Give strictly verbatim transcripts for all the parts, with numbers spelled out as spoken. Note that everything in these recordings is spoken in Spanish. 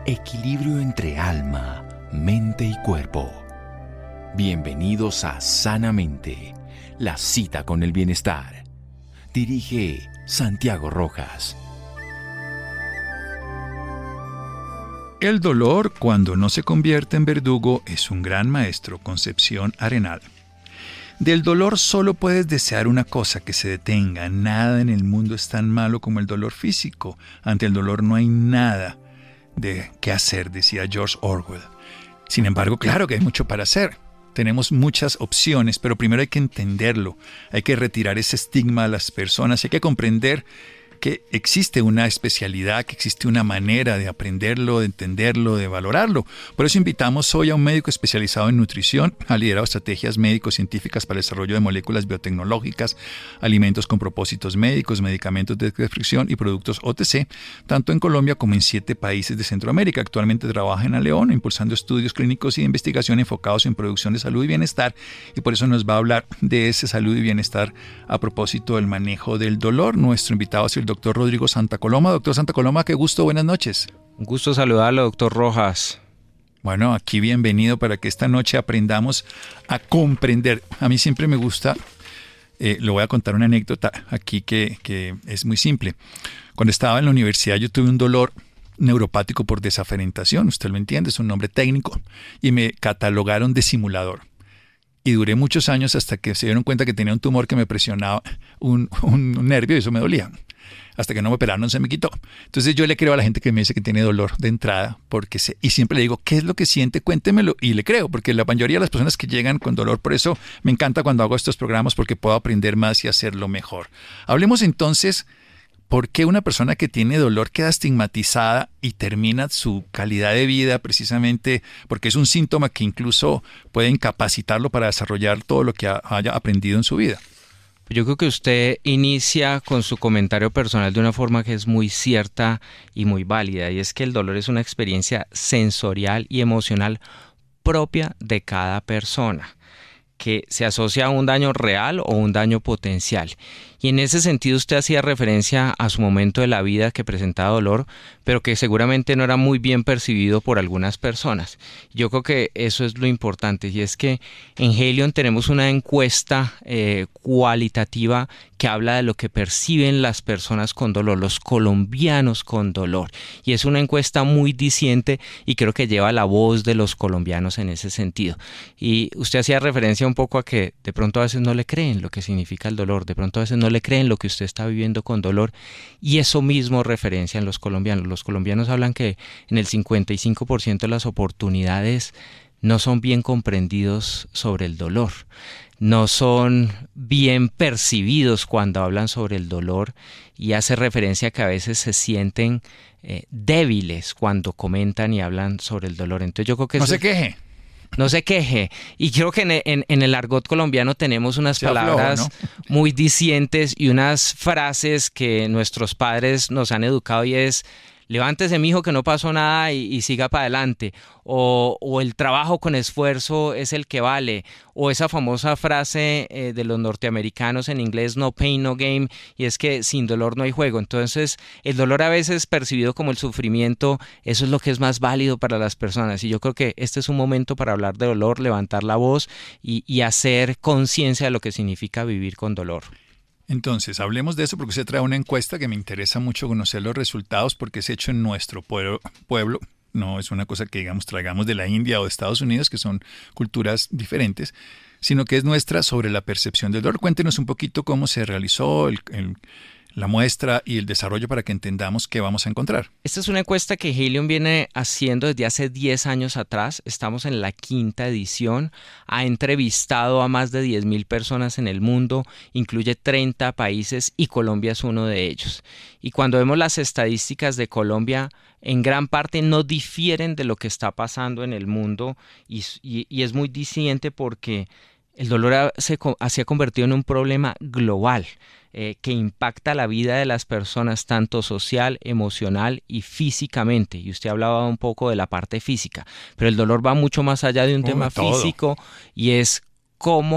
Equilibrio entre alma, mente y cuerpo. Bienvenidos a Sanamente, la cita con el bienestar. Dirige Santiago Rojas. El dolor, cuando no se convierte en verdugo, es un gran maestro. Concepción Arenal. Del dolor solo puedes desear una cosa: que se detenga. Nada en el mundo es tan malo como el dolor físico. Ante el dolor no hay nada de qué hacer, decía George Orwell. Sin embargo, claro que hay mucho para hacer. Tenemos muchas opciones, pero primero hay que entenderlo. Hay que retirar ese estigma a las personas. Hay que comprender que existe una especialidad, que existe una manera de aprenderlo, de entenderlo, de valorarlo. Por eso invitamos hoy a un médico especializado en nutrición, ha liderado estrategias médico-científicas para el desarrollo de moléculas biotecnológicas, alimentos con propósitos médicos, medicamentos de descripción y productos O T C, tanto en Colombia como en siete países de Centroamérica. Actualmente trabaja en León, impulsando estudios clínicos y de investigación enfocados en producción de salud y bienestar, y por eso nos va a hablar de ese salud y bienestar a propósito del manejo del dolor. Nuestro invitado es el doctor Rodrigo Santacoloma. Doctor Santacoloma, qué gusto, buenas noches. Un gusto saludarlo, doctor Rojas. Bueno, aquí bienvenido para que esta noche aprendamos a comprender. A mí siempre me gusta, eh, le voy a contar una anécdota aquí que, que es muy simple. Cuando estaba en la universidad yo tuve un dolor neuropático por desaferentación, usted lo entiende, es un nombre técnico, y me catalogaron de simulador. Y duré muchos años hasta que se dieron cuenta que tenía un tumor que me presionaba un, un, un nervio y eso me dolía. Hasta que no me operaron se me quitó. Entonces yo le creo a la gente que me dice que tiene dolor de entrada, porque se, y siempre le digo, ¿qué es lo que siente? Cuéntemelo, y le creo, porque la mayoría de las personas que llegan con dolor, por eso me encanta cuando hago estos programas, porque puedo aprender más y hacerlo mejor. Hablemos entonces, ¿por qué una persona que tiene dolor queda estigmatizada y termina su calidad de vida precisamente porque es un síntoma que incluso puede incapacitarlo para desarrollar todo lo que ha, haya aprendido en su vida? Yo creo que usted inicia con su comentario personal de una forma que es muy cierta y muy válida, y es que el dolor es una experiencia sensorial y emocional propia de cada persona, que se asocia a un daño real o un daño potencial. Y en ese sentido usted hacía referencia a su momento de la vida que presentaba dolor, pero que seguramente no era muy bien percibido por algunas personas. Yo creo que eso es lo importante, y es que en Helion tenemos una encuesta eh, cualitativa que habla de lo que perciben las personas con dolor, los colombianos con dolor. Y es una encuesta muy diciente y creo que lleva la voz de los colombianos en ese sentido. Y usted hacía referencia un poco a que de pronto a veces no le creen lo que significa el dolor, de pronto a veces no le creen lo que usted está viviendo con dolor, y eso mismo referencian los colombianos. Los colombianos hablan que en el cincuenta y cinco por ciento de las oportunidades no son bien comprendidos sobre el dolor, no son bien percibidos cuando hablan sobre el dolor, y hace referencia a que a veces se sienten eh, débiles cuando comentan y hablan sobre el dolor. Entonces yo creo que no eso se queje. No se queje. Y creo que en, en, en el argot colombiano tenemos unas Se palabras aflojo, ¿no? muy dicientes y unas frases que nuestros padres nos han educado, y es: levántese, mijo, que no pasó nada, y, y siga para adelante. O, o el trabajo con esfuerzo es el que vale. O esa famosa frase eh, de los norteamericanos en inglés, no pain, no game, y es que sin dolor no hay juego. Entonces, el dolor a veces percibido como el sufrimiento, eso es lo que es más válido para las personas. Y yo creo que este es un momento para hablar de dolor, levantar la voz y, y hacer conciencia de lo que significa vivir con dolor. Entonces, hablemos de eso porque usted trae una encuesta que me interesa mucho conocer los resultados, porque es hecho en nuestro pueblo, pueblo. No es una cosa que, digamos, traigamos de la India o de Estados Unidos, que son culturas diferentes, sino que es nuestra sobre la percepción del dolor. Cuéntenos un poquito cómo se realizó el, el, la muestra y el desarrollo para que entendamos qué vamos a encontrar. Esta es una encuesta que Helion viene haciendo desde hace diez años atrás. Estamos en la quinta edición. Ha entrevistado a más de diez mil personas en el mundo, incluye treinta países y Colombia es uno de ellos. Y cuando vemos las estadísticas de Colombia, en gran parte no difieren de lo que está pasando en el mundo, y, y, y es muy diciente porque el dolor ha, se, se ha convertido en un problema global eh, que impacta la vida de las personas tanto social, emocional y físicamente. Y usted hablaba un poco de la parte física, pero el dolor va mucho más allá de un Oh, tema todo. físico, y es cómo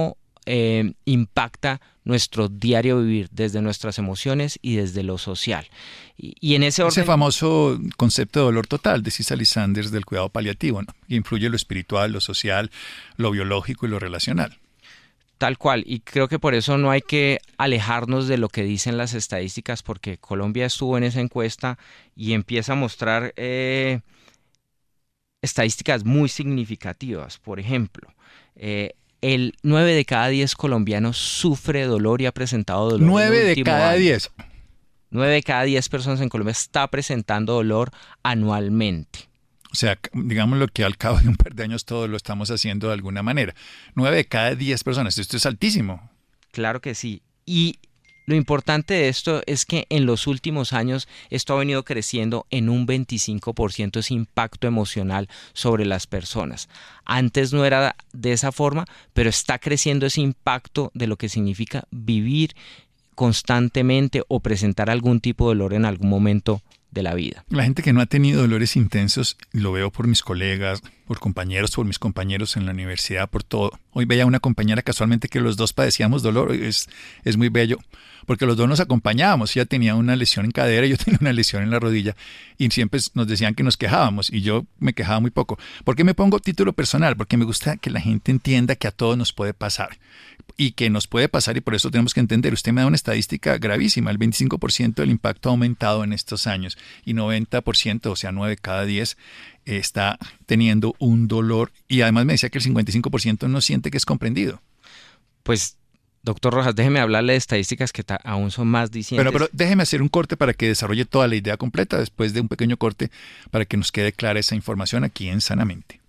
eh, impacta nuestro diario vivir, desde nuestras emociones y desde lo social. Y, y en ese orden... Ese famoso concepto de dolor total de Cicely Sanders del cuidado paliativo, ¿no? Que influye lo espiritual, lo social, lo biológico y lo relacional. Tal cual, y creo que por eso no hay que alejarnos de lo que dicen las estadísticas, porque Colombia estuvo en esa encuesta y empieza a mostrar eh, estadísticas muy significativas. Por ejemplo, eh, el nueve de cada diez colombianos sufre dolor y ha presentado dolor. nueve de cada diez. nueve de cada diez personas en Colombia está presentando dolor anualmente. O sea, digámoslo que al cabo de un par de años todos lo estamos haciendo de alguna manera. nueve de cada diez personas, esto es altísimo. Claro que sí. Y lo importante de esto es que en los últimos años esto ha venido creciendo en un veinticinco por ciento, ese impacto emocional sobre las personas. Antes no era de esa forma, pero está creciendo ese impacto de lo que significa vivir constantemente o presentar algún tipo de dolor en algún momento de la vida. La gente que no ha tenido dolores intensos, lo veo por mis colegas, por compañeros, por mis compañeros en la universidad, por todo. Hoy veía una compañera casualmente que los dos padecíamos dolor, es, es muy bello, porque los dos nos acompañábamos. Ella tenía una lesión en cadera, yo tenía una lesión en la rodilla, y siempre nos decían que nos quejábamos, y yo me quejaba muy poco. ¿Por qué me pongo título personal? Porque me gusta que la gente entienda que a todos nos puede pasar, y que nos puede pasar, y por eso tenemos que entender. Usted me da una estadística gravísima, el veinticinco por ciento del impacto ha aumentado en estos años, y noventa por ciento, o sea, nueve cada diez, está teniendo un dolor, y además me decía que el cincuenta y cinco por ciento no siente que es comprendido. Pues, doctor Rojas, déjeme hablarle de estadísticas que aún son más dicientes. Pero, pero déjeme hacer un corte para que desarrolle toda la idea completa, después de un pequeño corte, para que nos quede clara esa información aquí en Sanamente.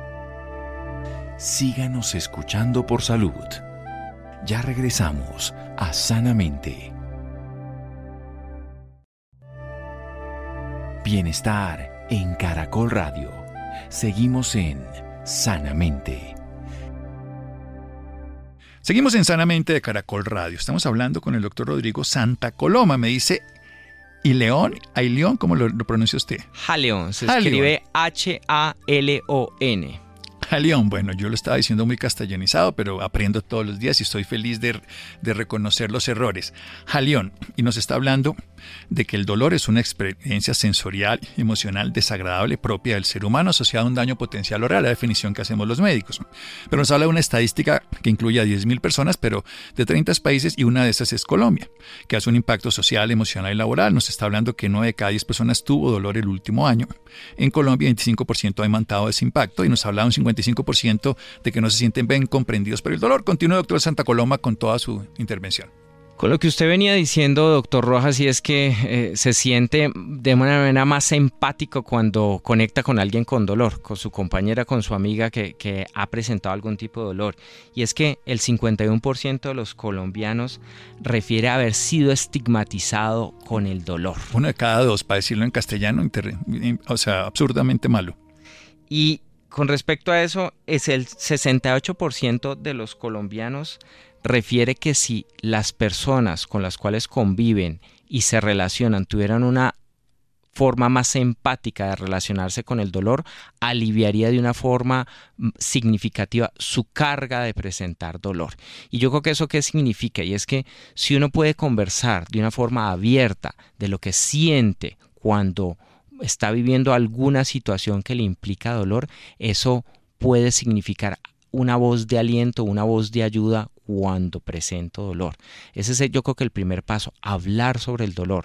Síganos escuchando por salud. Ya regresamos a Sanamente. Bienestar en Caracol Radio. Seguimos en Sanamente. Seguimos en Sanamente de Caracol Radio. Estamos hablando con el doctor Rodrigo Santa Coloma. Me dice, ¿y León? ¿Hay León? ¿Cómo lo, lo pronuncia usted? Jaleón. Se Jaleón. escribe H A L O N. Jaleón, bueno, yo lo estaba diciendo muy castellanizado, pero aprendo todos los días y estoy feliz de, de reconocer los errores. Jaleón, y nos está hablando de que el dolor es una experiencia sensorial y emocional desagradable propia del ser humano asociada a un daño potencial o real, la definición que hacemos los médicos. Pero nos habla de una estadística que incluye a diez mil personas, pero de treinta países, y una de esas es Colombia, que hace un impacto social, emocional y laboral. Nos está hablando que nueve de cada diez personas tuvo dolor el último año. En Colombia, veinticinco por ciento ha imantado ese impacto, y nos habla de un cincuenta y cinco por ciento de que no se sienten bien comprendidos por el dolor. Continúa, doctor Santa Coloma, con toda su intervención. Con lo que usted venía diciendo, doctor Rojas, y es que eh, se siente de una manera más empático cuando conecta con alguien con dolor, con su compañera, con su amiga que, que ha presentado algún tipo de dolor. Y es que el cincuenta y uno por ciento de los colombianos refiere a haber sido estigmatizado con el dolor. Uno de cada dos, para decirlo en castellano, inter... o sea, absurdamente malo. Y con respecto a eso, es el sesenta y ocho por ciento de los colombianos refiere que si las personas con las cuales conviven y se relacionan tuvieran una forma más empática de relacionarse con el dolor, aliviaría de una forma significativa su carga de presentar dolor. Y yo creo que eso qué significa, y es que si uno puede conversar de una forma abierta de lo que siente cuando está viviendo alguna situación que le implica dolor, eso puede significar una voz de aliento, una voz de ayuda cuando presento dolor. Ese es, yo creo que el primer paso, hablar sobre el dolor.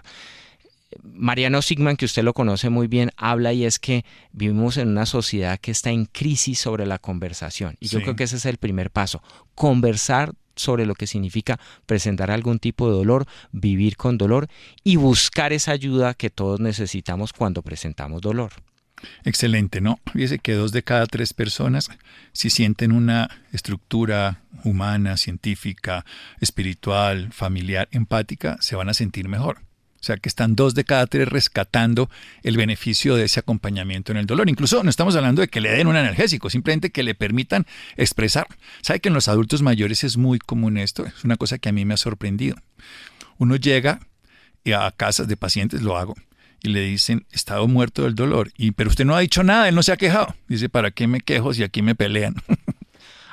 Mariano Sigman, que usted lo conoce muy bien, habla, y es que vivimos en una sociedad que está en crisis sobre la conversación. Y yo sí. creo que ese es el primer paso, conversar sobre lo que significa presentar algún tipo de dolor, vivir con dolor y buscar esa ayuda que todos necesitamos cuando presentamos dolor. Excelente, ¿no? Fíjese que dos de cada tres personas, si sienten una estructura humana, científica, espiritual, familiar, empática, se van a sentir mejor. O sea que están dos de cada tres rescatando el beneficio de ese acompañamiento en el dolor. Incluso no estamos hablando de que le den un analgésico, simplemente que le permitan expresar. ¿Sabe que en los adultos mayores es muy común esto? Es una cosa que a mí me ha sorprendido. Uno llega a casas de pacientes, lo hago, y le dicen, he estado muerto del dolor, y pero usted no ha dicho nada, él no se ha quejado. Dice, ¿para qué me quejo si aquí me pelean?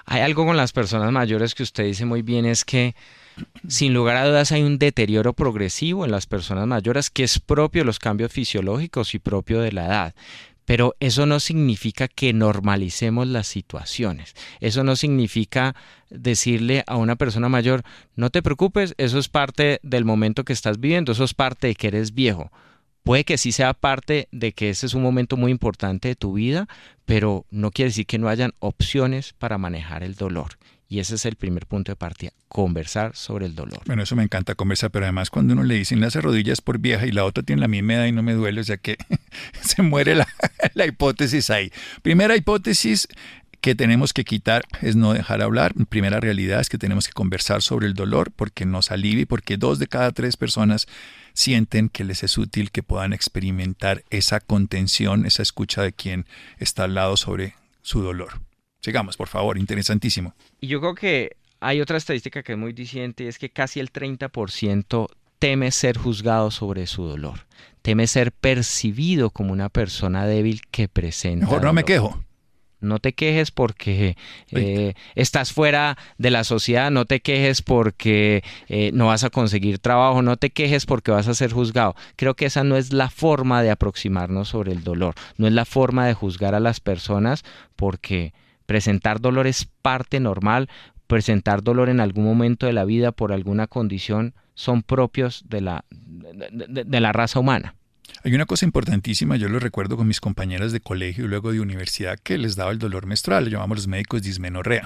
Hay algo con las personas mayores que usted dice muy bien, es que sin lugar a dudas hay un deterioro progresivo en las personas mayores que es propio de los cambios fisiológicos y propio de la edad. Pero eso no significa que normalicemos las situaciones. Eso no significa decirle a una persona mayor, no te preocupes, eso es parte del momento que estás viviendo, eso es parte de que eres viejo. Puede que sí sea parte de que ese es un momento muy importante de tu vida, pero no quiere decir que no hayan opciones para manejar el dolor. Y ese es el primer punto de partida, conversar sobre el dolor. Bueno, eso me encanta, conversar, pero además cuando uno le dicen las rodillas por vieja y la otra tiene la misma edad y no me duele, o sea que se muere la, la hipótesis ahí. Primera hipótesis que tenemos que quitar es no dejar hablar. Primera realidad es que tenemos que conversar sobre el dolor porque nos alivia y porque dos de cada tres personas sienten que les es útil que puedan experimentar esa contención, esa escucha de quien está al lado sobre su dolor. Sigamos, por favor, interesantísimo. Y yo creo que hay otra estadística que es muy diciente, es que casi el treinta por ciento teme ser juzgado sobre su dolor, teme ser percibido como una persona débil que presenta Mejor no dolor. me quejo. No te quejes porque eh, estás fuera de la sociedad, no te quejes porque eh, no vas a conseguir trabajo, no te quejes porque vas a ser juzgado. Creo que esa no es la forma de aproximarnos sobre el dolor, no es la forma de juzgar a las personas, porque presentar dolor es parte normal, presentar dolor en algún momento de la vida por alguna condición son propios de la, de, de, de la raza humana. Hay una cosa importantísima, yo lo recuerdo con mis compañeras de colegio y luego de universidad, que les daba el dolor menstrual, lo llamamos los médicos dismenorrea.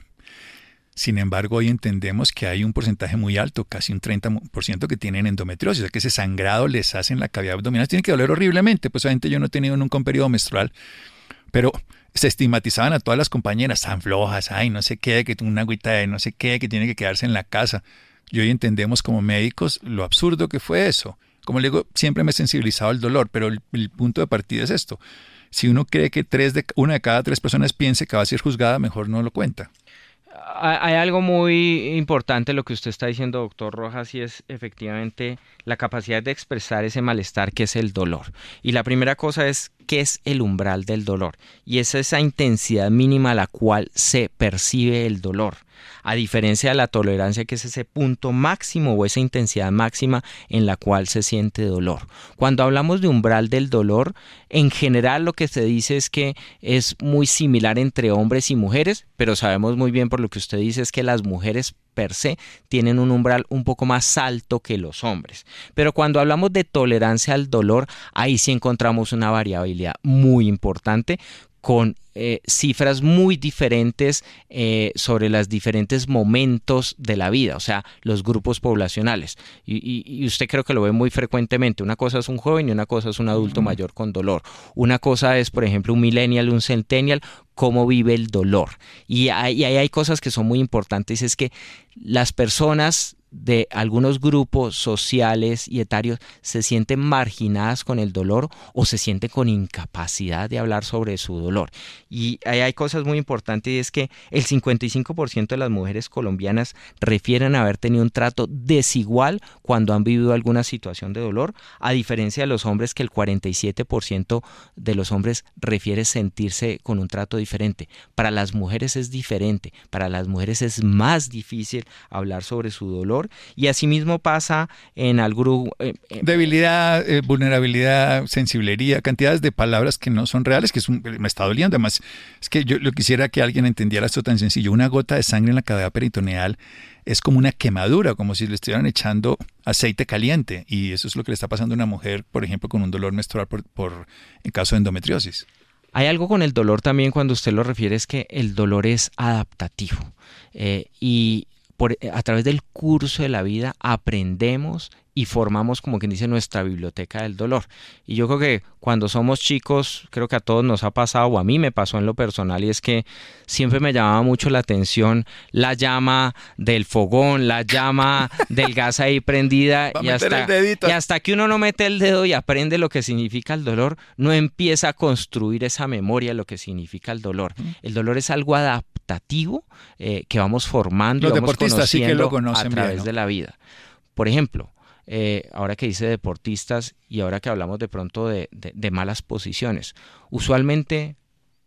Sin embargo, hoy entendemos que hay un porcentaje muy alto, casi un treinta por ciento que tienen endometriosis, o sea que ese sangrado les hace en la cavidad abdominal, tiene que doler horriblemente. Pues obviamente yo no he tenido nunca un periodo menstrual, pero se estigmatizaban a todas las compañeras, tan flojas, ay, no sé qué, que una agüita de no sé qué, que tiene que quedarse en la casa. Y hoy entendemos como médicos lo absurdo que fue eso. Como le digo, siempre me he sensibilizado al dolor, pero el, el punto de partida es esto. Si uno cree que tres de, una de cada tres personas piense que va a ser juzgada, mejor no lo cuenta. Hay algo muy importante lo que usted está diciendo, doctor Rojas, y es efectivamente la capacidad de expresar ese malestar que es el dolor. Y la primera cosa es, ¿qué es el umbral del dolor? Y es esa intensidad mínima a la cual se percibe el dolor. A diferencia de la tolerancia, que es ese punto máximo o esa intensidad máxima en la cual se siente dolor. Cuando hablamos de umbral del dolor, en general lo que se dice es que es muy similar entre hombres y mujeres, pero sabemos muy bien por lo que usted dice es que las mujeres per se tienen un umbral un poco más alto que los hombres. Pero cuando hablamos de tolerancia al dolor, ahí sí encontramos una variabilidad muy importante con eh, cifras muy diferentes eh, sobre los diferentes momentos de la vida, o sea, los grupos poblacionales. Y, y, y usted creo que lo ve muy frecuentemente. Una cosa es un joven y una cosa es un adulto mayor con dolor. Una cosa es, por ejemplo, un millennial, un centennial, cómo vive el dolor. Y ahí hay, hay cosas que son muy importantes, es que las personas de algunos grupos sociales y etarios se sienten marginadas con el dolor o se sienten con incapacidad de hablar sobre su dolor. Y ahí hay cosas muy importantes, y es que el cincuenta y cinco por ciento de las mujeres colombianas refieren haber tenido un trato desigual cuando han vivido alguna situación de dolor, a diferencia de los hombres, que el cuarenta y siete por ciento de los hombres refiere sentirse con un trato diferente. Para las mujeres es diferente, para las mujeres es más difícil hablar sobre su dolor. Y asimismo pasa en el grupo... Eh, eh, Debilidad, eh, vulnerabilidad, sensiblería, cantidades de palabras que no son reales, que es un, me está doliendo. Además, es que yo, yo quisiera que alguien entendiera esto tan sencillo. Una gota de sangre en la cavidad peritoneal es como una quemadura, como si le estuvieran echando aceite caliente. Y eso es lo que le está pasando a una mujer, por ejemplo, con un dolor menstrual por, por en caso de endometriosis. Hay algo con el dolor también cuando usted lo refiere, es que el dolor es adaptativo. Eh, y... Por, a través del curso de la vida aprendemos y formamos, como quien dice, nuestra biblioteca del dolor. Y yo creo que cuando somos chicos, creo que a todos nos ha pasado, o a mí me pasó en lo personal, y es que siempre me llamaba mucho la atención la llama del fogón, la llama del gas ahí prendida, y hasta, y hasta que uno no mete el dedo y aprende lo que significa el dolor, no empieza a construir esa memoria de lo que significa el dolor. El dolor es algo adaptativo eh, que vamos formando, los y vamos conociendo sí que lo conocen a través bien, ¿no? de la vida. Por ejemplo, Eh, ahora que dice deportistas y ahora que hablamos de pronto de, de, de malas posiciones, usualmente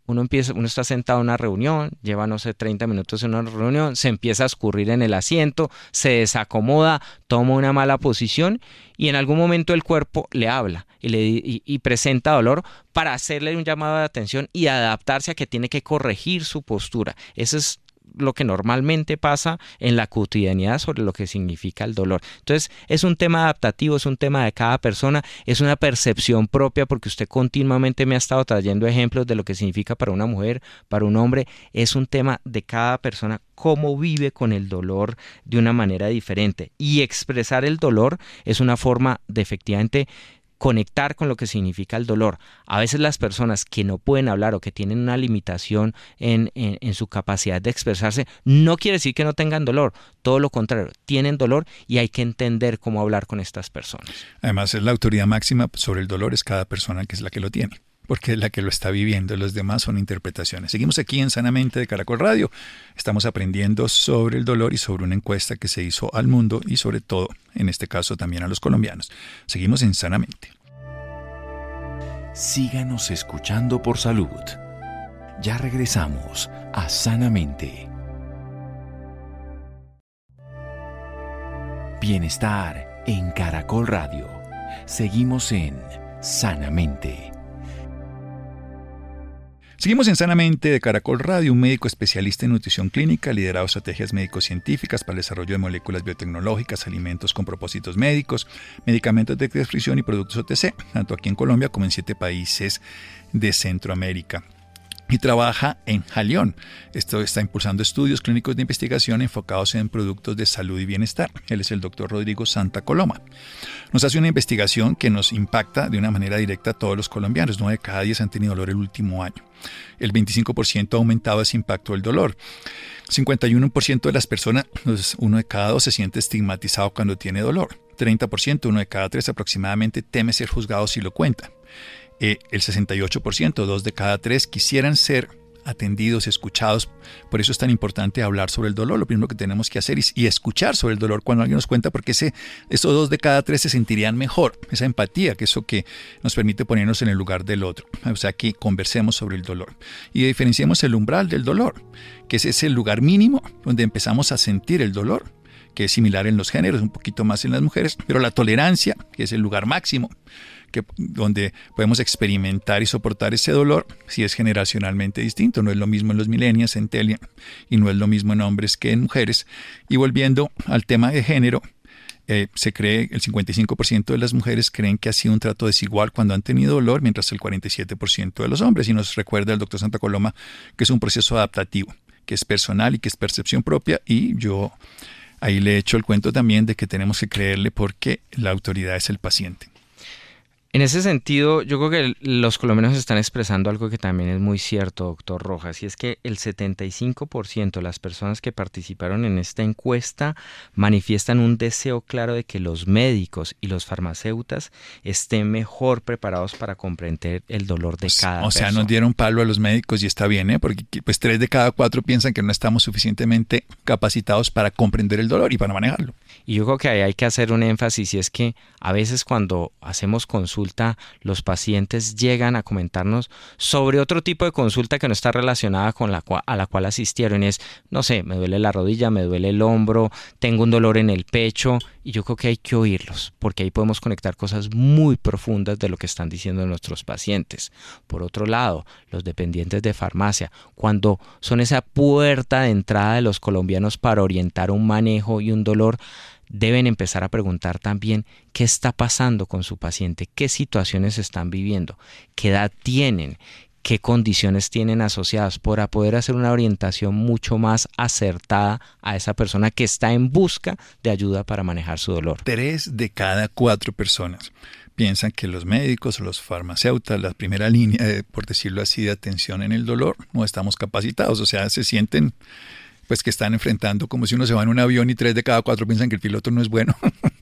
Uno empieza, uno está sentado en una reunión, lleva, no sé, treinta minutos en una reunión, se empieza a escurrir en el asiento, se desacomoda, toma una mala posición y en algún momento el cuerpo le habla y, le, y, y presenta dolor para hacerle un llamado de atención y adaptarse a que tiene que corregir su postura. Eso es lo que normalmente pasa en la cotidianidad sobre lo que significa el dolor. Entonces, es un tema adaptativo, es un tema de cada persona, es una percepción propia, porque usted continuamente me ha estado trayendo ejemplos de lo que significa para una mujer, para un hombre. Es un tema de cada persona, cómo vive con el dolor de una manera diferente. Y expresar el dolor es una forma de efectivamente conectar con lo que significa el dolor. A veces las personas que no pueden hablar o que tienen una limitación en, en, en su capacidad de expresarse, no quiere decir que no tengan dolor, todo lo contrario, tienen dolor y hay que entender cómo hablar con estas personas. Además, es la autoridad máxima sobre el dolor, es cada persona que es la que lo tiene, porque es la que lo está viviendo, los demás son interpretaciones. Seguimos aquí en Sanamente de Caracol Radio, estamos aprendiendo sobre el dolor y sobre una encuesta que se hizo al mundo y sobre todo, en este caso también a los colombianos. Seguimos en Sanamente. Síganos escuchando por salud. Ya regresamos a Sanamente. Bienestar en Caracol Radio. Seguimos en Sanamente. Seguimos en Sanamente de Caracol Radio, un médico especialista en nutrición clínica, liderado estrategias médico-científicas para el desarrollo de moléculas biotecnológicas, alimentos con propósitos médicos, medicamentos de prescripción y productos O T C, tanto aquí en Colombia como en siete países de Centroamérica. Y trabaja en Jalión. Esto está impulsando estudios clínicos de investigación enfocados en productos de salud y bienestar. Él es el doctor Rodrigo Santa Coloma. Nos hace una investigación que nos impacta de una manera directa a todos los colombianos. nueve de cada diez han tenido dolor el último año. El veinticinco por ciento ha aumentado ese impacto del dolor. cincuenta y uno por ciento de las personas, uno de cada dos, se siente estigmatizado cuando tiene dolor. treinta por ciento, uno de cada tres aproximadamente, teme ser juzgado si lo cuenta. Eh, el sesenta y ocho por ciento, dos de cada tres, quisieran ser atendidos, escuchados. Por eso es tan importante hablar sobre el dolor. Lo primero que tenemos que hacer es y escuchar sobre el dolor cuando alguien nos cuenta, porque ese, esos dos de cada tres se sentirían mejor. Esa empatía, que es eso que nos permite ponernos en el lugar del otro. O sea, que conversemos sobre el dolor. Y diferenciemos el umbral del dolor, que es ese lugar mínimo donde empezamos a sentir el dolor, que es similar en los géneros, un poquito más en las mujeres, pero la tolerancia, que es el lugar máximo, que, donde podemos experimentar y soportar ese dolor, si es generacionalmente distinto. No es lo mismo en los millennials, centennials, y no es lo mismo en hombres que en mujeres. Y volviendo al tema de género, eh, se cree el cincuenta y cinco por ciento de las mujeres creen que ha sido un trato desigual cuando han tenido dolor, mientras el cuarenta y siete por ciento de los hombres. Y nos recuerda el doctor Santa Coloma que es un proceso adaptativo, que es personal y que es percepción propia. Y yo ahí le he hecho el cuento también de que tenemos que creerle porque la autoridad es el paciente. En ese sentido, yo creo que los colombianos están expresando algo que también es muy cierto, doctor Rojas, y es que el setenta y cinco por ciento de las personas que participaron en esta encuesta manifiestan un deseo claro de que los médicos y los farmacéutas estén mejor preparados para comprender el dolor de cada persona. O sea, nos dieron palo a los médicos y está bien, ¿eh? Porque pues tres de cada cuatro piensan que no estamos suficientemente capacitados para comprender el dolor y para manejarlo. Y yo creo que ahí hay que hacer un énfasis, y es que a veces cuando hacemos consultas, los pacientes llegan a comentarnos sobre otro tipo de consulta que no está relacionada con la cual, a la cual asistieron. Es, no sé, me duele la rodilla, me duele el hombro, tengo un dolor en el pecho, y yo creo que hay que oírlos, porque ahí podemos conectar cosas muy profundas de lo que están diciendo nuestros pacientes. Por otro lado, los dependientes de farmacia, cuando son esa puerta de entrada de los colombianos para orientar un manejo y un dolor, deben empezar a preguntar también qué está pasando con su paciente, qué situaciones están viviendo, qué edad tienen, qué condiciones tienen asociadas, para poder hacer una orientación mucho más acertada a esa persona que está en busca de ayuda para manejar su dolor. Tres de cada cuatro personas piensan que los médicos o los farmacéuticos, la primera línea, de, por decirlo así, de atención en el dolor, no estamos capacitados. O sea, se sienten pues que están enfrentando como si uno se va en un avión y tres de cada cuatro piensan que el piloto no es bueno.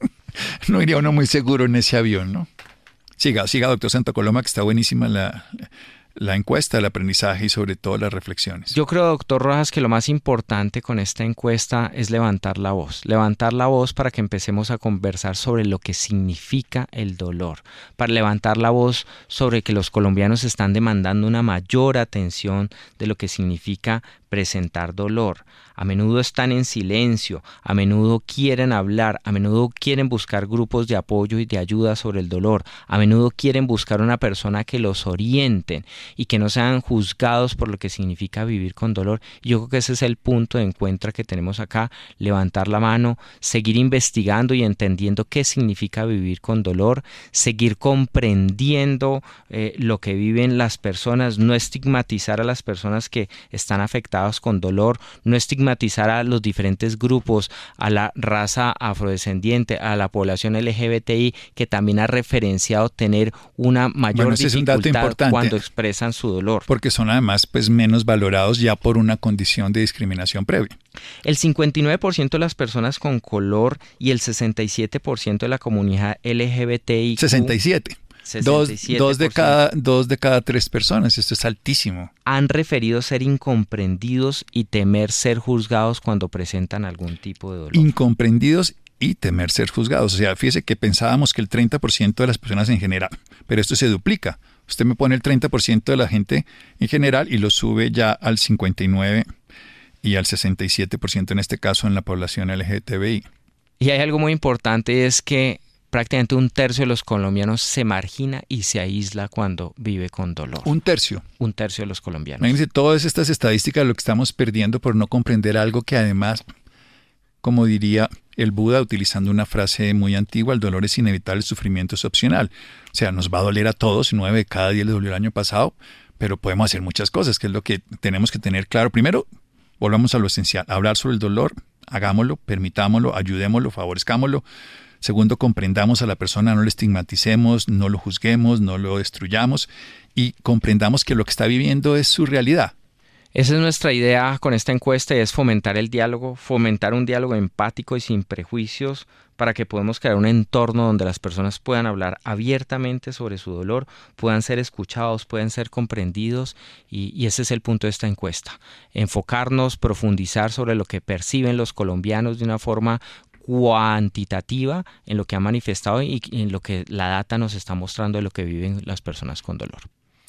No iría uno muy seguro en ese avión, ¿no? Siga, siga, doctor Santa Coloma, que está buenísima la, la encuesta, el aprendizaje y sobre todo las reflexiones. Yo creo, doctor Rojas, que lo más importante con esta encuesta es levantar la voz. Levantar la voz para que empecemos a conversar sobre lo que significa el dolor. Para levantar la voz sobre que los colombianos están demandando una mayor atención de lo que significa presentar dolor. A menudo están en silencio, a menudo quieren hablar, a menudo quieren buscar grupos de apoyo y de ayuda sobre el dolor, a menudo quieren buscar una persona que los orienten y que no sean juzgados por lo que significa vivir con dolor. Y yo creo que ese es el punto de encuentro que tenemos acá, levantar la mano, seguir investigando y entendiendo qué significa vivir con dolor, seguir comprendiendo eh, lo que viven las personas, no estigmatizar a las personas que están afectadas con dolor, no estigmatizar a los diferentes grupos, a la raza afrodescendiente, a la población L G B T I, que también ha referenciado tener una mayor bueno, ese dificultad es un dato importante, cuando expresan su dolor. Porque son además pues, menos valorados ya por una condición de discriminación previa. El cincuenta y nueve por ciento de las personas con color y el sesenta y siete por ciento de la comunidad L G B T I. sesenta y siete. Dos, dos, de cada, dos de cada tres personas, esto es altísimo. Han referido ser incomprendidos y temer ser juzgados cuando presentan algún tipo de dolor. Incomprendidos y temer ser juzgados. O sea, fíjese que pensábamos que el treinta por ciento de las personas en general, pero esto se duplica. Usted me pone el treinta por ciento de la gente en general y lo sube ya al cincuenta y nueve por ciento y al sesenta y siete por ciento en este caso en la población L G B T I. Y hay algo muy importante, es que prácticamente un tercio de los colombianos se margina y se aísla cuando vive con dolor. Un tercio. Un tercio de los colombianos. Imagínense todas estas estadísticas, lo que estamos perdiendo por no comprender algo que además, como diría el Buda, utilizando una frase muy antigua, el dolor es inevitable, el sufrimiento es opcional. O sea, nos va a doler a todos, nueve de cada diez les dolió el año pasado, pero podemos hacer muchas cosas, que es lo que tenemos que tener claro. Primero, volvamos a lo esencial, hablar sobre el dolor, hagámoslo, permitámoslo, ayudémoslo, favorezcámoslo. Segundo, comprendamos a la persona, no lo estigmaticemos, no lo juzguemos, no lo destruyamos y comprendamos que lo que está viviendo es su realidad. Esa es nuestra idea con esta encuesta y es fomentar el diálogo, fomentar un diálogo empático y sin prejuicios para que podamos crear un entorno donde las personas puedan hablar abiertamente sobre su dolor, puedan ser escuchados, puedan ser comprendidos y, y ese es el punto de esta encuesta. Enfocarnos, profundizar sobre lo que perciben los colombianos de una forma cuantitativa en lo que ha manifestado y en lo que la data nos está mostrando de lo que viven las personas con dolor.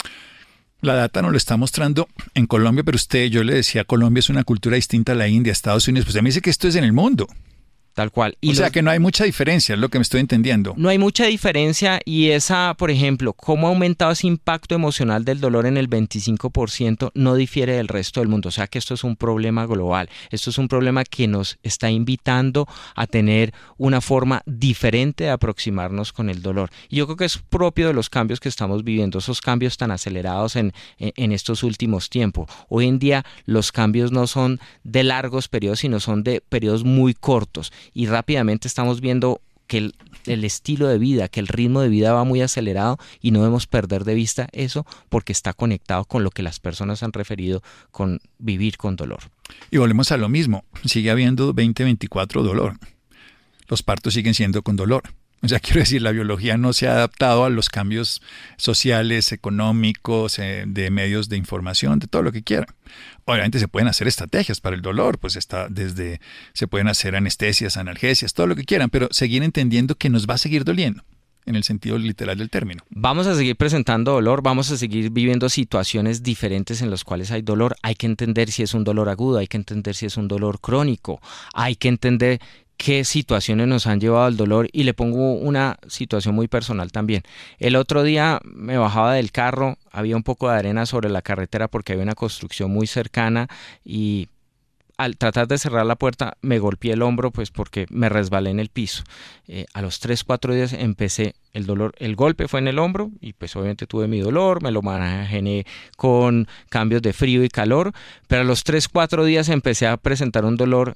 La data nos lo está mostrando en Colombia, pero usted, yo le decía, Colombia es una cultura distinta a la India, a Estados Unidos, pues usted me dice que esto es en el mundo. Tal cual. Y o sea los... que no hay mucha diferencia, es lo que me estoy entendiendo. No hay mucha diferencia y esa, por ejemplo, cómo ha aumentado ese impacto emocional del dolor en el veinticinco por ciento no difiere del resto del mundo. O sea que esto es un problema global. Esto es un problema que nos está invitando a tener una forma diferente de aproximarnos con el dolor. Y yo creo que es propio de los cambios que estamos viviendo, esos cambios tan acelerados en, en, en estos últimos tiempos. Hoy en día los cambios no son de largos periodos, sino son de periodos muy cortos. Y rápidamente estamos viendo que el, el estilo de vida, que el ritmo de vida va muy acelerado y no debemos perder de vista eso porque está conectado con lo que las personas han referido con vivir con dolor. Y volvemos a lo mismo, sigue habiendo veinte veinticuatro dolor. Los partos siguen siendo con dolor. O sea, quiero decir, la biología no se ha adaptado a los cambios sociales, económicos, eh, de medios de información, de todo lo que quieran. Obviamente se pueden hacer estrategias para el dolor, pues está desde, se pueden hacer anestesias, analgesias, todo lo que quieran, pero seguir entendiendo que nos va a seguir doliendo, en el sentido literal del término. Vamos a seguir presentando dolor, vamos a seguir viviendo situaciones diferentes en las cuales hay dolor. Hay que entender si es un dolor agudo, hay que entender si es un dolor crónico, hay que entender qué situaciones nos han llevado al dolor y le pongo una situación muy personal también. El otro día me bajaba del carro, había un poco de arena sobre la carretera porque había una construcción muy cercana y al tratar de cerrar la puerta me golpeé el hombro pues porque me resbalé en el piso. Eh, a los tres, cuatro días empecé el dolor, el golpe fue en el hombro y pues obviamente tuve mi dolor, me lo manejé con cambios de frío y calor, pero a los tres, cuatro días empecé a presentar un dolor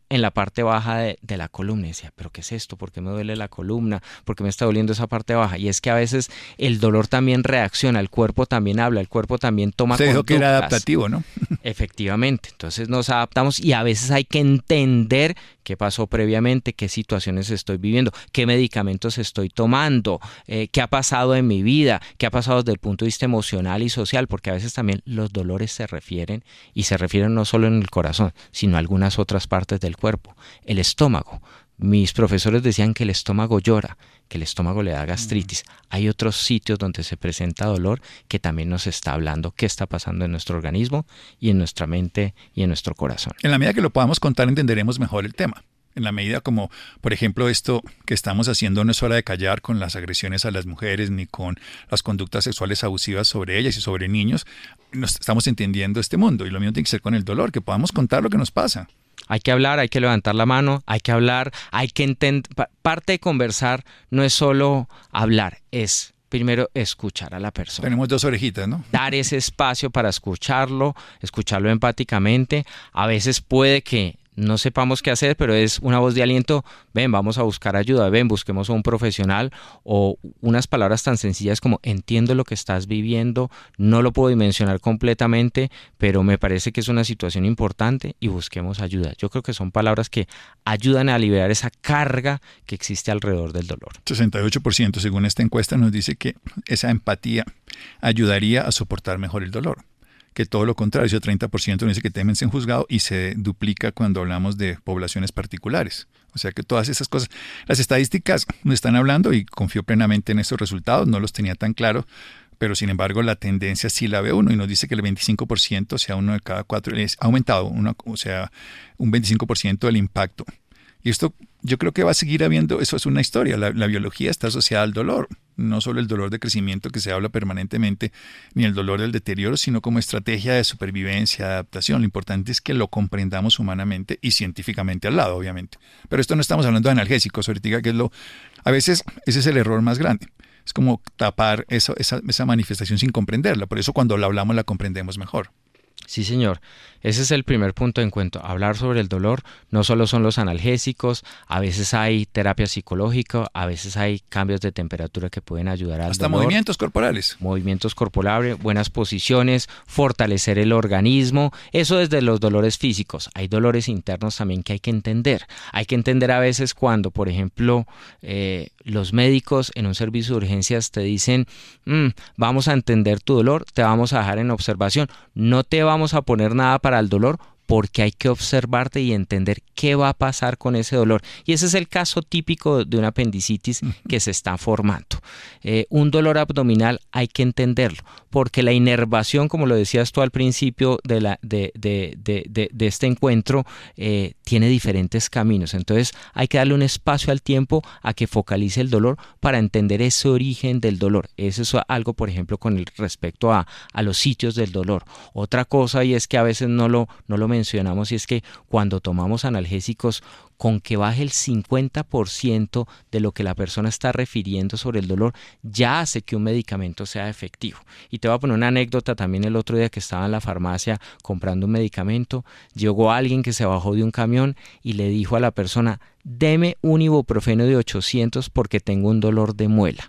en la parte baja de, de la columna. Y decía, ¿pero qué es esto? ¿Por qué me duele la columna? ¿Por qué me está doliendo esa parte baja? Y es que a veces el dolor también reacciona, el cuerpo también habla, el cuerpo también toma conductas. Usted dijo que era adaptativo, ¿no? Efectivamente. Entonces nos adaptamos y a veces hay que entender qué pasó previamente, qué situaciones estoy viviendo, qué medicamentos estoy tomando, eh, qué ha pasado en mi vida, qué ha pasado desde el punto de vista emocional y social, porque a veces también los dolores se refieren y se refieren no solo en el corazón, sino a algunas otras partes del cuerpo. El estómago. Mis profesores decían que el estómago llora, que el estómago le da gastritis. Hay otros sitios donde se presenta dolor que también nos está hablando qué está pasando en nuestro organismo y en nuestra mente y en nuestro corazón. En la medida que lo podamos contar, entenderemos mejor el tema. En la medida como, por ejemplo, esto que estamos haciendo no es hora de callar con las agresiones a las mujeres ni con las conductas sexuales abusivas sobre ellas y sobre niños, nos estamos entendiendo este mundo. Y lo mismo tiene que ser con el dolor, que podamos contar lo que nos pasa. Hay que hablar, hay que levantar la mano, hay que hablar, hay que entender. Parte de conversar no es solo hablar, es primero escuchar a la persona. Tenemos dos orejitas, ¿no? Dar ese espacio para escucharlo, escucharlo empáticamente. A veces puede que no sepamos qué hacer, pero es una voz de aliento, ven, vamos a buscar ayuda, ven, busquemos a un profesional, o unas palabras tan sencillas como entiendo lo que estás viviendo, no lo puedo dimensionar completamente, pero me parece que es una situación importante y busquemos ayuda. Yo creo que son palabras que ayudan a liberar esa carga que existe alrededor del dolor. sesenta y ocho por ciento según esta encuesta nos dice que esa empatía ayudaría a soportar mejor el dolor. Que todo lo contrario, ese treinta por ciento nos dice que temen ser juzgado y se duplica cuando hablamos de poblaciones particulares. O sea que todas esas cosas, las estadísticas nos están hablando y confío plenamente en estos resultados, no los tenía tan claros, pero sin embargo la tendencia sí la ve uno y nos dice que el veinticinco por ciento, o sea, uno de cada cuatro, es aumentado, una, o sea, un veinticinco por ciento del impacto. Y esto yo creo que va a seguir habiendo, eso es una historia, la, la biología está asociada al dolor, no solo el dolor de crecimiento que se habla permanentemente, ni el dolor del deterioro, sino como estrategia de supervivencia, de adaptación. Lo importante es que lo comprendamos humanamente y científicamente al lado, obviamente. Pero esto no estamos hablando de analgésicos, ahorita que es lo, a veces ese es el error más grande. Es como tapar eso, esa, esa manifestación sin comprenderla, por eso cuando la hablamos la comprendemos mejor. Sí, señor. Ese es el primer punto de encuentro. Hablar sobre el dolor no solo son los analgésicos, a veces hay terapia psicológica, a veces hay cambios de temperatura que pueden ayudar al Hasta dolor. movimientos corporales. Movimientos corporales, buenas posiciones, fortalecer el organismo. Eso desde los dolores físicos. Hay dolores internos también que hay que entender. Hay que entender a veces cuando, por ejemplo, eh, los médicos en un servicio de urgencias te dicen, mmm, vamos a entender tu dolor, te vamos a dejar en observación, no te vamos a poner nada para el dolor porque hay que observarte y entender qué va a pasar con ese dolor. Y ese es el caso típico de una apendicitis que se está formando. Eh, un dolor abdominal hay que entenderlo, porque la inervación, como lo decías tú al principio de, la, de, de, de, de, de este encuentro, eh, tiene diferentes caminos. Entonces hay que darle un espacio al tiempo a que focalice el dolor para entender ese origen del dolor. Eso es algo, por ejemplo, con el respecto a, a los sitios del dolor. Otra cosa, y es que a veces no lo, no lo mencionamos, y es que cuando tomamos analgésicos, con que baje el cincuenta por ciento de lo que la persona está refiriendo sobre el dolor, ya hace que un medicamento sea efectivo. Y te voy a poner una anécdota también. El otro día que estaba en la farmacia comprando un medicamento, llegó alguien que se bajó de un camión y le dijo a la persona, deme un ibuprofeno de ochocientos porque tengo un dolor de muela.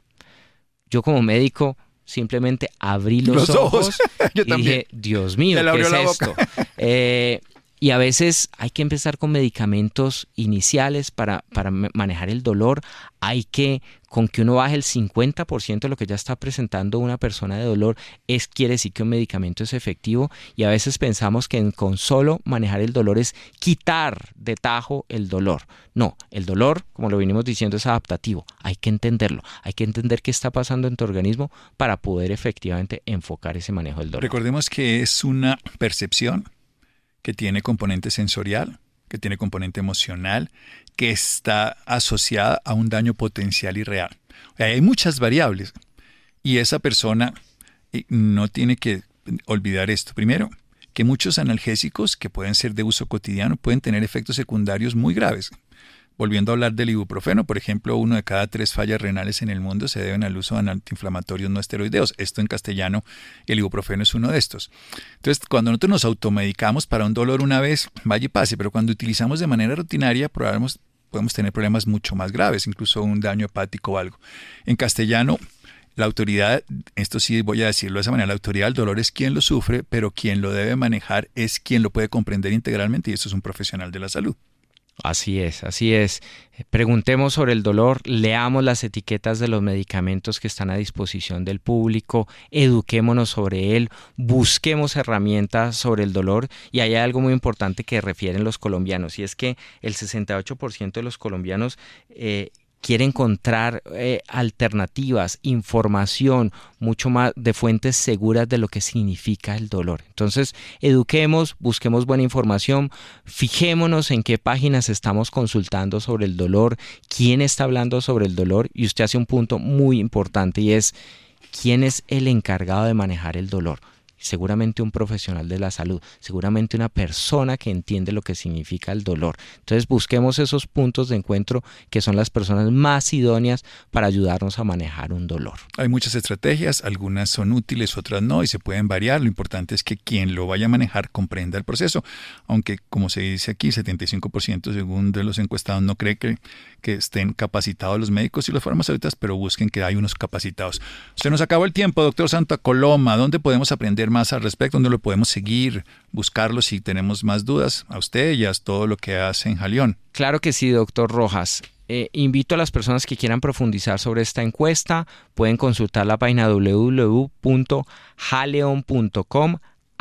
Yo como médico simplemente abrí los, los ojos, ojos. Yo y también. dije, Dios mío, ¿qué es esto? Eh, y a veces hay que empezar con medicamentos iniciales para, para manejar el dolor. Hay que, con que uno baje el cincuenta por ciento de lo que ya está presentando una persona de dolor, es, quiere decir que un medicamento es efectivo. Y a veces pensamos que en, con solo manejar el dolor es quitar de tajo el dolor. No, el dolor, como lo venimos diciendo, es adaptativo. Hay que entenderlo. Hay que entender qué está pasando en tu organismo para poder efectivamente enfocar ese manejo del dolor. Recordemos que es una percepción que tiene componente sensorial, que tiene componente emocional, que está asociada a un daño potencial y real. O sea, hay muchas variables y esa persona no tiene que olvidar esto. Primero, que muchos analgésicos que pueden ser de uso cotidiano pueden tener efectos secundarios muy graves. Volviendo a hablar del ibuprofeno, por ejemplo, uno de cada tres fallas renales en el mundo se deben al uso de antiinflamatorios no esteroideos. Esto en castellano, el ibuprofeno es uno de estos. Entonces, cuando nosotros nos automedicamos para un dolor una vez, vaya y pase, pero cuando utilizamos de manera rutinaria, probamos, podemos tener problemas mucho más graves, incluso un daño hepático o algo. En castellano, la autoridad, esto sí voy a decirlo de esa manera, la autoridad del dolor es quien lo sufre, pero quien lo debe manejar es quien lo puede comprender integralmente, y eso es un profesional de la salud. Así es, así es. Preguntemos sobre el dolor, leamos las etiquetas de los medicamentos que están a disposición del público, eduquémonos sobre él, busquemos herramientas sobre el dolor, y hay algo muy importante que refieren los colombianos, y es que el sesenta y ocho por ciento de los colombianos eh, quiere encontrar eh, alternativas, información mucho más de fuentes seguras de lo que significa el dolor. Entonces, eduquemos, busquemos buena información, fijémonos en qué páginas estamos consultando sobre el dolor, quién está hablando sobre el dolor, y usted hace un punto muy importante, y es quién es el encargado de manejar el dolor. Seguramente un profesional de la salud, seguramente una persona que entiende lo que significa el dolor. Entonces busquemos esos puntos de encuentro que son las personas más idóneas para ayudarnos a manejar un dolor. Hay muchas estrategias, algunas son útiles, otras no, y se pueden variar. Lo importante es que quien lo vaya a manejar comprenda el proceso, aunque como se dice aquí, setenta y cinco por ciento según de los encuestados no cree que, que estén capacitados los médicos y los farmacéuticos, pero busquen que hay unos capacitados. Se nos acabó el tiempo, doctor Santa Coloma. ¿Dónde podemos aprender más al respecto? ¿Dónde lo podemos seguir, buscarlo si tenemos más dudas? A usted y a todo lo que hace en Haleon. Claro que sí, doctor Rojas. Eh, invito a las personas que quieran profundizar sobre esta encuesta, pueden consultar la página doble u doble u doble u punto haleon punto com,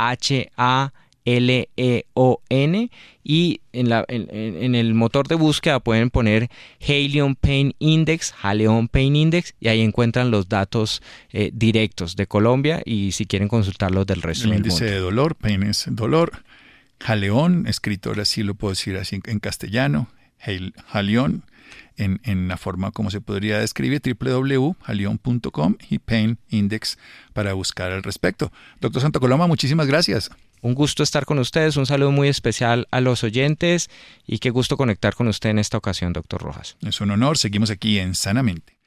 H A L E O N, y en, la, en, en el motor de búsqueda pueden poner Haleon Pain Index, Haleon Pain Index, y ahí encuentran los datos eh, directos de Colombia, y si quieren consultar los del resto el del índice mundo. de dolor, pain es dolor. Haleon, escrito ahora sí lo puedo decir así en castellano, Haleon, en, en la forma como se podría describir, doble u doble u doble u punto haleon punto com, y Pain Index para buscar al respecto. Doctor Santa Coloma, muchísimas gracias. Un gusto estar con ustedes, un saludo muy especial a los oyentes, y qué gusto conectar con usted en esta ocasión, doctor Rojas. Es un honor, seguimos aquí en Sanamente.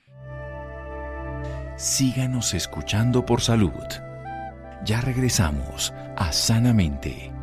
Síganos escuchando por salud. Ya regresamos a Sanamente.